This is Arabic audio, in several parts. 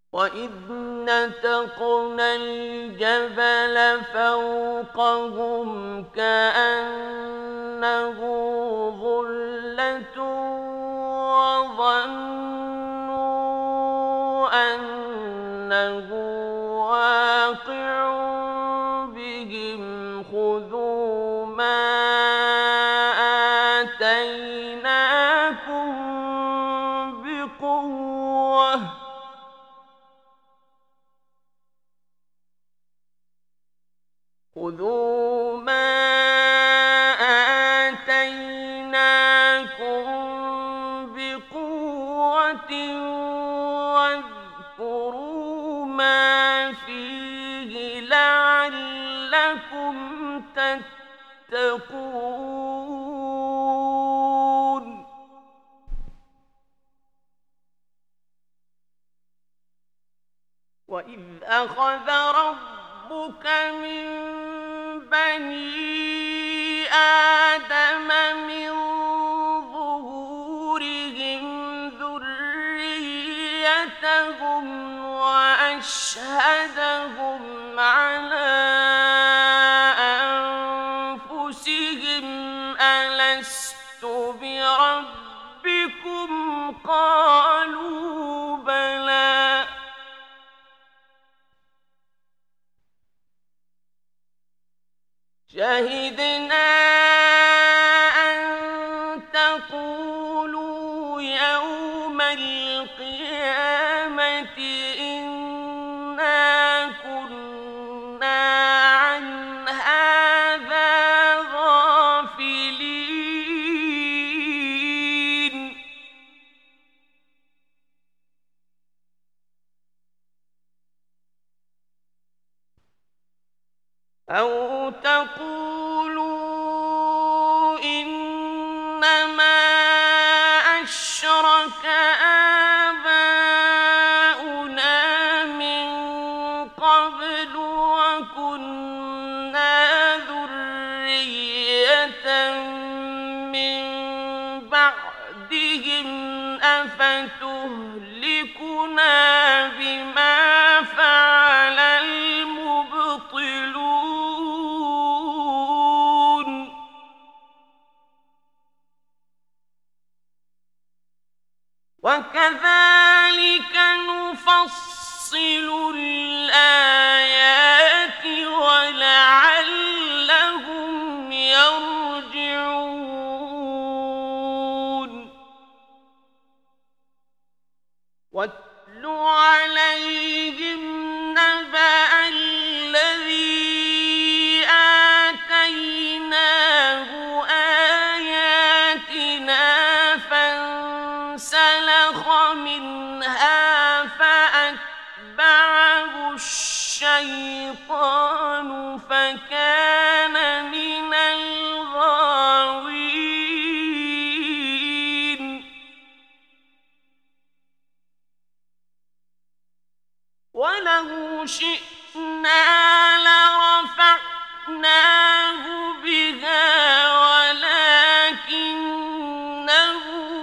وَإِذْ نَتَقْنَا الْجَبَلَ فَوْقَهُمْ كَأَنَّهُ ظُلَّةٌ وَظَنُّوا أَنَّهُ وَاقِعٌ بِهِمْ خُذُوا مَا آتَيْنَاكُم بِقُوَّةٍ خُذُوا مَا آتَيْنَاكُم بِقُوَّةٍ وَاذْكُرُوا مَا فِيهِ لَعَلَّكُمْ تَتَّقُونَ وَإِذْ أَخَذَ رَبُّكَ مِن بَنِي آدَمَ مِن ظُهُورِهِمْ ذُرِّيَّتَهُمْ وَأَشْهَدَهُمْ عَلَىٰ أَنفُسِهِمْ أَلَسْتُ بِرَبِّكُمْ ۖ قَالُوا بَلَىٰ شَهِدْنَا أَن تَقُولُوا يَوْمَ الْقِيَامَةِ إِنَّا كُنَّا عَنْ هَٰذَا غَافِلِينَ أَوْ تَقُولُوا إِنَّمَا أَشْرَكَ آبَاؤُنَا مِن قَبْلُ وَكُنَّا ذُرِّيَّةً مِّن بَعْدِهِمْ ۖ أَفَتُهْلِكُنَا بِمَا فَعَلَ الْمُبْطِلُونَ وَكَذَٰلِكَ نُفَصِّلُ الْآيَاتِ وَلَعَلَّهُمْ يَرْجِعُونَ وَاتْلُ عَلَيْهِمْ نَبَأَ الَّذِي آتَيْنَاهُ آيَاتِنَا فَانسَلَخَ مِنْهَا فَأَتْبَعَهُ الشَّيْطَانُ فَكَانَ مِنَ الْغَاوِينَ وَلَوْ شِئْنَا لَرَفَعْنَاهُ بِهَا وَلَٰكِنَّهُ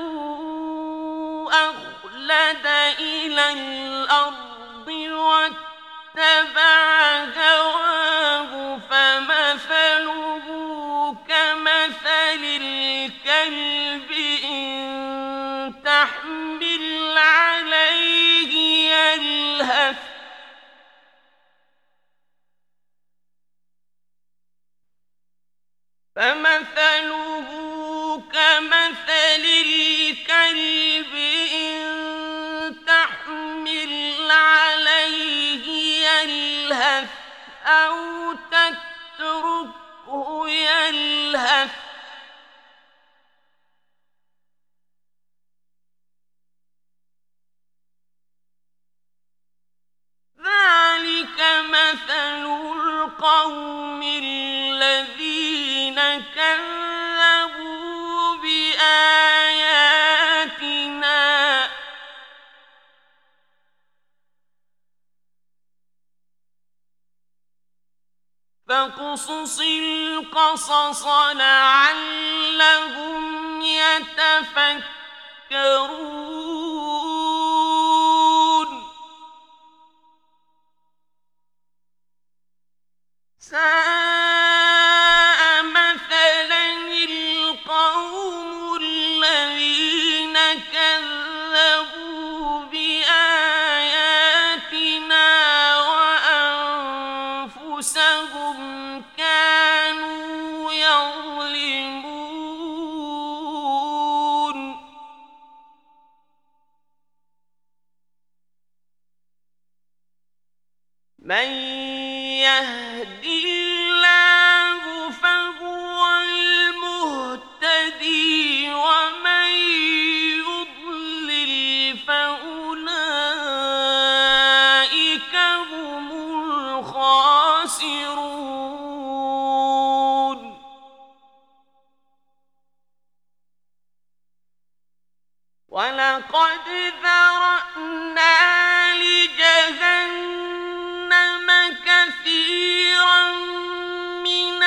أَخْلَدَ إِلَى الْأَرْضِ وَاتَّبَعَ هَوَاهُ فَمَثَلُهُ كَمَثَلِ الْكَلْبِ إِن تَحْمِلْ عَلَيْهِ يَلْهَثْ أَوْ تَتْرُكْهُ يَلْهَث ذَلِكَ مَثَلُ الْقَوْمِ الَّذِينَ كَذَّبُوا بِآيَاتِنَا ۚ فَاقْصُصِ الْقَصَصَ لَعَلَّهُمْ يَتَفَكَّرُونَ ساء مثلا القوم الذين كذبوا بآياتنا وأنفسهم كانوا يظلمون من يهد الله فهو المهتدي ومن يضلل فأولئك هم الخاسرون ولقد ذرأنا لجهنم كثيرا من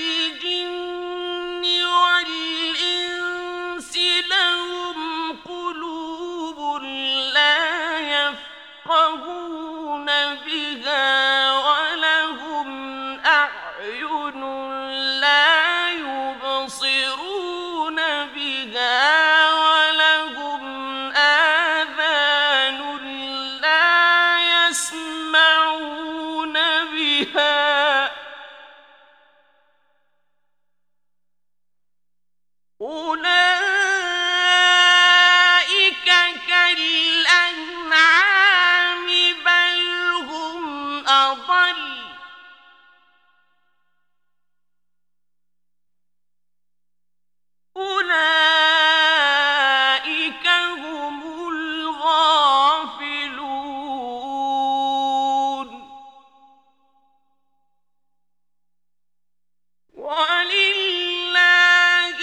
الجن والإنس لهم قلوب لا يفقهون بها ولهم أعين لا يبصرون بها ولهم آذان لا يسمعون بها أولئك كالأنعام بل هم أضل أولئك هم الغافلون ولله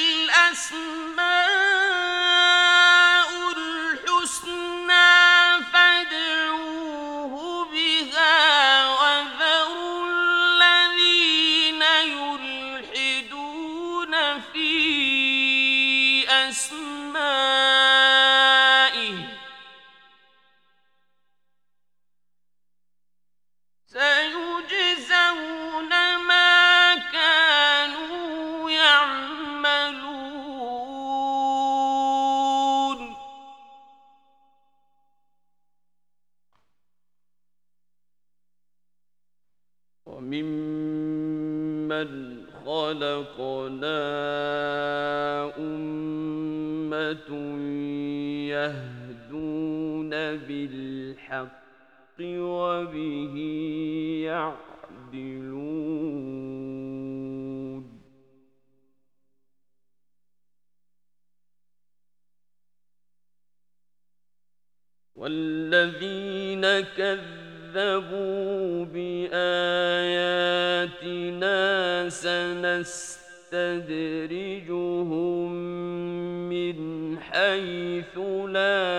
الأسماء الحسنى فادعوه بها وذروا الذين يلحدون في أسمائه سيجزون ما كانوا يعملون وممن خلقنا أمة يهدون بالحق وبه يعدلون والذين كذبوا بآياتنا سنستدرجهم من حيث لا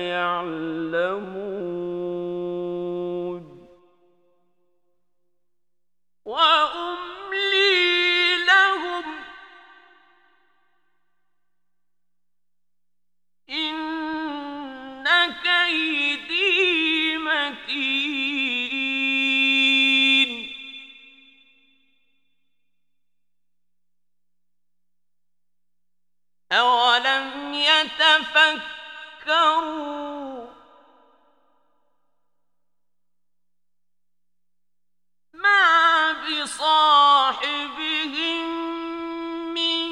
يعلمون وأملي لهم إن كيدي متين أولم يتفكروا ما بصاحبهم من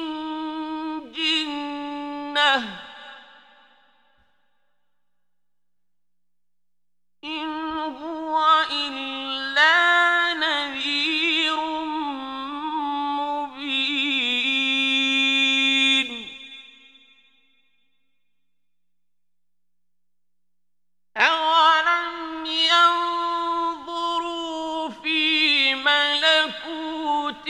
جنة إن هو إلا نذير مبين أولم ينظروا في ملكوت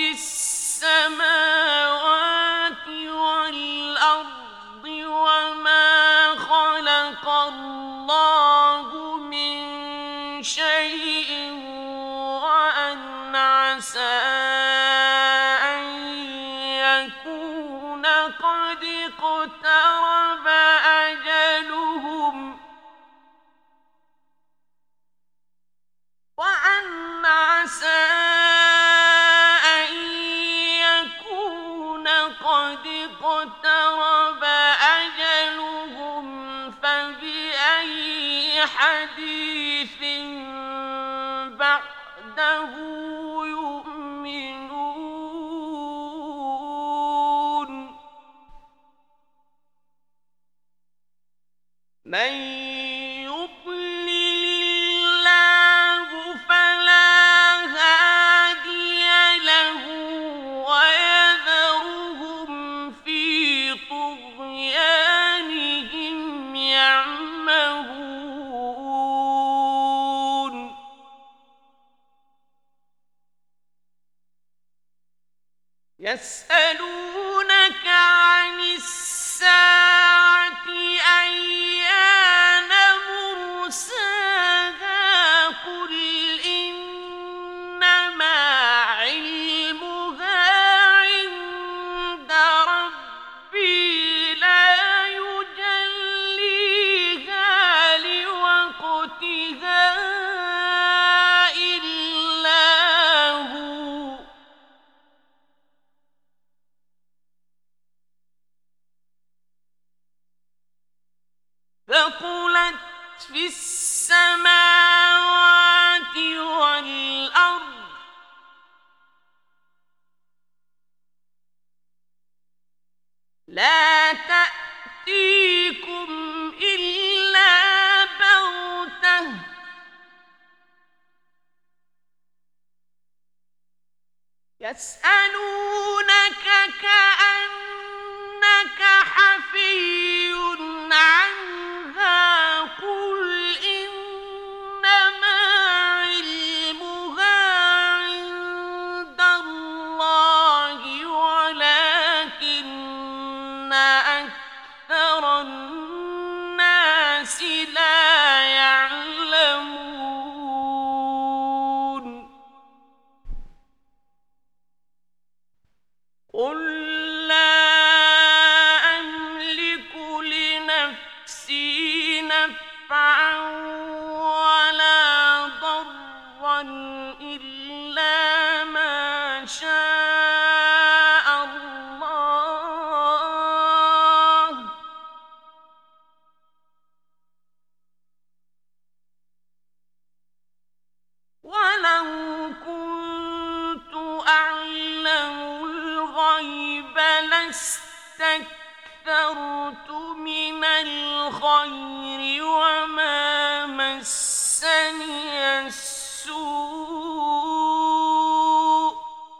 السماوات والأرض وما خلق الله من شيء وأن عسى أن يكون قد اقترب أجلهم وأن عسى حديث بعده يؤمنون من يضلل الله فلا هادي له ويذرهم في طغيانهم يعمهون يسألونك عن الساعة أيان مرساها قل إنما علمها عند ربي لا يجليها لوقتها إلا هو ثقلت في السماوات والأرض لا تأتيكم إلا بغتة يسألونك كأنك حفي عنها قل إنما علمها عند الله ولكن أكثر الناس لا يعلمون قل لا أملك لنفسي نفعا ولا ضرا إلا ما شاء الله ولو كنت أعلم الغيب لاستكثرت من الخير وما مسني السوء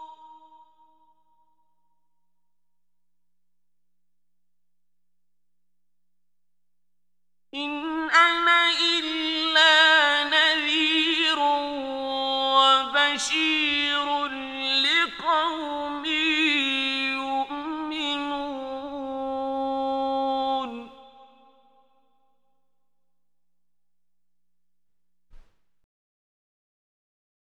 إن أنا إلا نذير وبشير